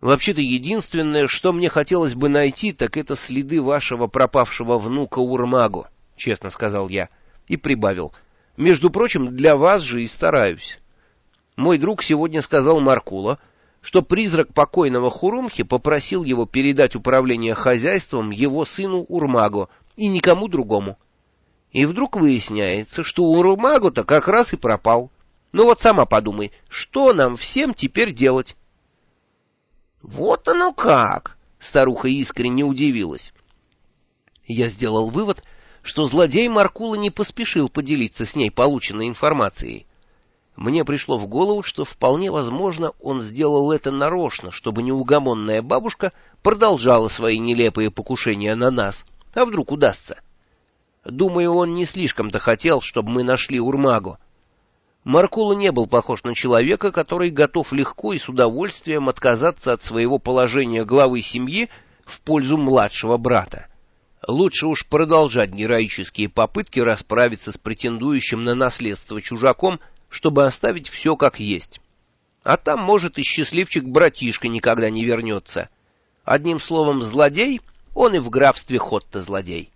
Вообще-то единственное, что мне хотелось бы найти, так это следы вашего пропавшего внука Урмагу, — честно сказал я, и прибавил. Между прочим, для вас же и стараюсь. Мой друг сегодня сказал Маркула, что призрак покойного Хурумхи попросил его передать управление хозяйством его сыну Урмагу и никому другому. И вдруг выясняется, что Урмагу-то как раз и пропал. Ну вот сама подумай, что нам всем теперь делать? — Вот оно как! — старуха искренне удивилась. Я сделал вывод, что злодей Маркула не поспешил поделиться с ней полученной информацией. Мне пришло в голову, что вполне возможно он сделал это нарочно, чтобы неугомонная бабушка продолжала свои нелепые покушения на нас. А вдруг удастся? Думаю, он не слишком-то хотел, чтобы мы нашли Урмагу. Маркула не был похож на человека, который готов легко и с удовольствием отказаться от своего положения главы семьи в пользу младшего брата. Лучше уж продолжать героические попытки расправиться с претендующим на наследство чужаком, чтобы оставить все как есть. А там, может, и счастливчик-братишка никогда не вернется. Одним словом, злодей, он и в графстве Хотта злодей.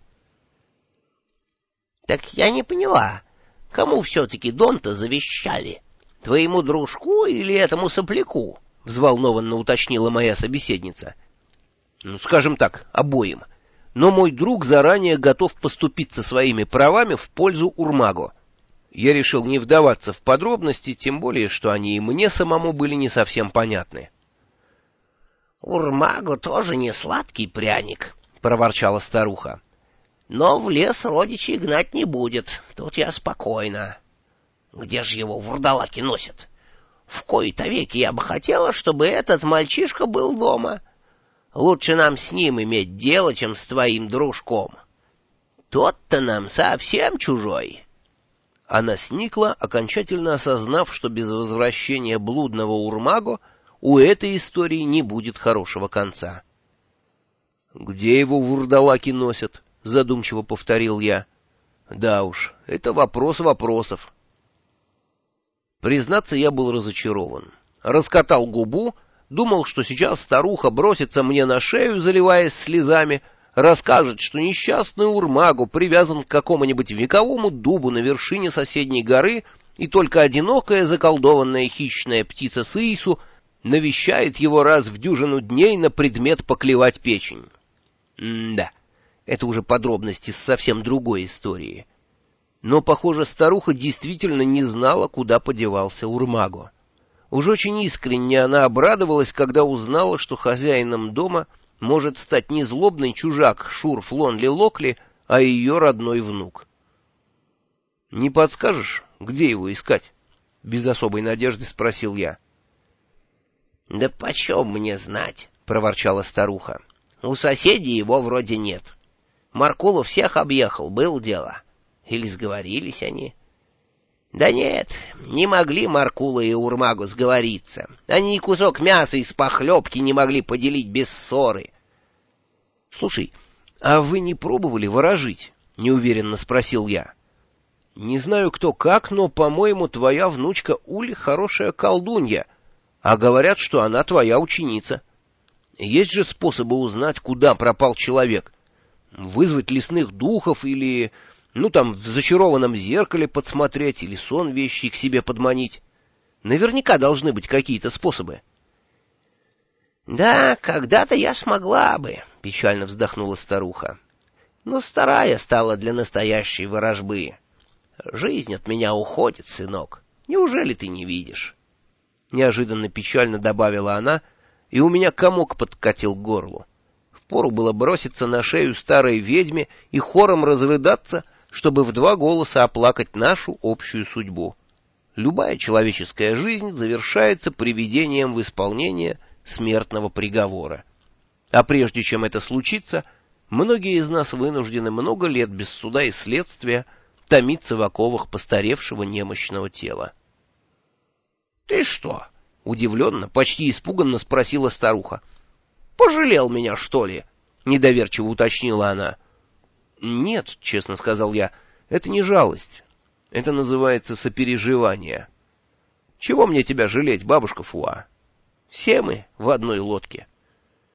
— Так я не поняла, кому все-таки дом-то завещали? Твоему дружку или этому сопляку? — взволнованно уточнила моя собеседница. — Ну, скажем так, обоим. Но мой друг заранее готов поступиться своими правами в пользу Урмагу. Я решил не вдаваться в подробности, тем более, что они и мне самому были не совсем понятны. — Урмагу тоже не сладкий пряник, — проворчала старуха. — Но в лес родичей гнать не будет, тут я спокойна. Где же его вурдалаки носят? В кои-то веки я бы хотела, чтобы этот мальчишка был дома. Лучше нам с ним иметь дело, чем с твоим дружком. Тот-то нам совсем чужой. Она сникла, окончательно осознав, что без возвращения блудного Урмагу у этой истории не будет хорошего конца. — Где его вурдалаки носят? — задумчиво повторил я. — Да уж, это вопрос вопросов. Признаться, я был разочарован. Раскатал губу, думал, что сейчас старуха бросится мне на шею, заливаясь слезами, расскажет, что несчастный Урмагу привязан к какому-нибудь вековому дубу на вершине соседней горы, и только одинокая заколдованная хищная птица Сыйсу навещает его раз в дюжину дней на предмет поклевать печень. Да, это уже подробности с совсем другой истории. Но, похоже, старуха действительно не знала, куда подевался Урмагу. Уж очень искренне она обрадовалась, когда узнала, что хозяином дома может стать не злобный чужак Шур Флонли Локли, а ее родной внук. — Не подскажешь, где его искать? — без особой надежды спросил я. — Да почем мне знать? — проворчала старуха. — У соседей его вроде нет. Маркулу всех объехал, было дело. Или сговорились они? Да нет, не могли Маркула и Урмагу сговориться. Они и кусок мяса из похлебки не могли поделить без ссоры. — Слушай, а вы не пробовали ворожить? — неуверенно спросил я. — Не знаю кто как, но, по-моему, твоя внучка Ули хорошая колдунья, а говорят, что она твоя ученица. Есть же способы узнать, куда пропал человек. Вызвать лесных духов или... Ну, там, в зачарованном зеркале подсмотреть или сон вещий к себе подманить. Наверняка должны быть какие-то способы. — Да, когда-то я смогла бы, — печально вздохнула старуха. — Но старая стала для настоящей ворожбы. Жизнь от меня уходит, сынок. Неужели ты не видишь? Неожиданно печально добавила она, и у меня комок подкатил к горлу. Впору было броситься на шею старой ведьме и хором разрыдаться, чтобы в два голоса оплакать нашу общую судьбу. Любая человеческая жизнь завершается приведением в исполнение смертного приговора. А прежде чем это случится, многие из нас вынуждены много лет без суда и следствия томиться в оковах постаревшего немощного тела. — Ты что? — удивленно, почти испуганно спросила старуха. — Пожалел меня, что ли? — недоверчиво уточнила она. — Нет, — честно сказал я, — это не жалость. Это называется сопереживание. Чего мне тебя жалеть, бабушка Фуа? Все мы в одной лодке.